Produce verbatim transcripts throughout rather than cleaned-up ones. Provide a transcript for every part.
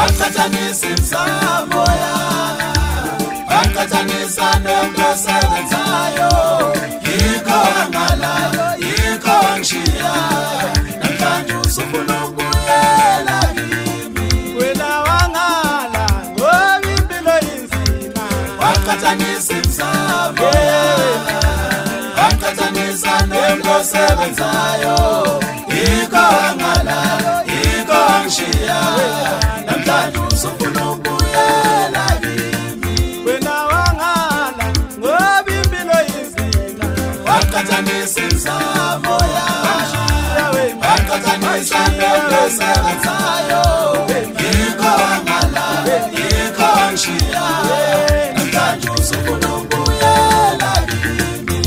waqhathanisa imizamo yami, waqhathanisa nentosebenzayo, yikho wangalala, yikho wangishiya, namhlanje usufuna ukubuyela kimi. Wena wangala ngoba impilo inzima, waqhathanisa imizamo yami, waqhathanisa nentosebenzayo, yikho wangalala, yikho wangishiya, namhlanje usufuna ukubuyela kimi. wena wangala ngoba impilo inzima, waqhathanisa imizamo yami, wena waqhathanisa nentosebenzayo, yikho wangalala, yikho wangishiya, namhlanje usufuna ukubuyela kimi.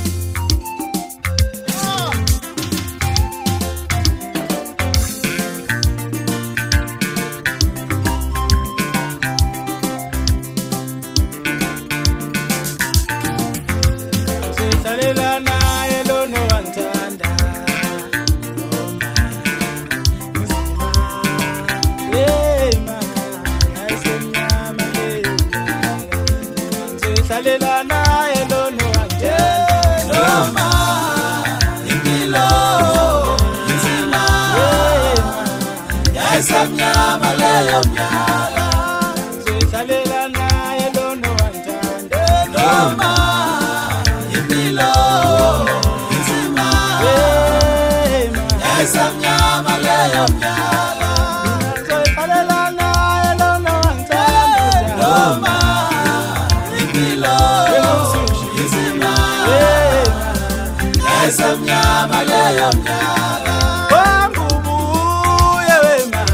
sihlalela naye lona wangithanda sihlalela naye lona wangithanda Noma impilo inzima, yayisemnyama leyo mnyaka. sihlalela naye lona wangithanda Noma impilo inzima, yayisemnyama leyo mnyaka. sihlalela naye lona wangithanda Noma impilo inzima, yayisemnyama leyo mnyaka. wangubuye wema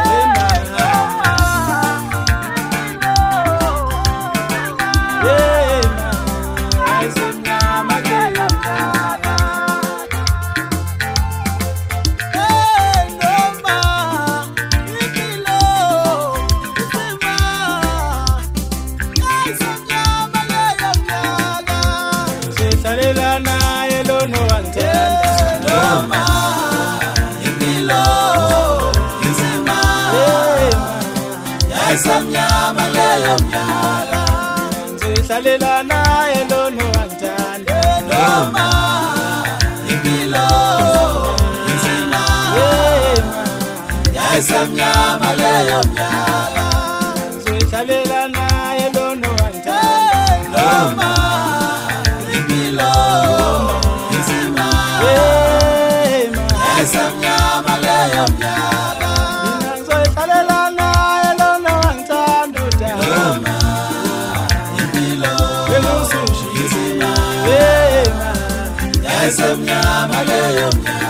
sihlalela naye lona wangithanda Noma impilo inzima, yayisemnyama leyo mnyaka. sihlalela naye lona wangithanda Noma impilo inzima, yayisemnyama leyo mnyaka. sihlalela naye lona wangithanda Noma impilo inzima, yayisemnyama leyo mnyaka. sihlalela naye lona wangithanda Noma impilo inzima, yayisemnyama leyo mnyaka.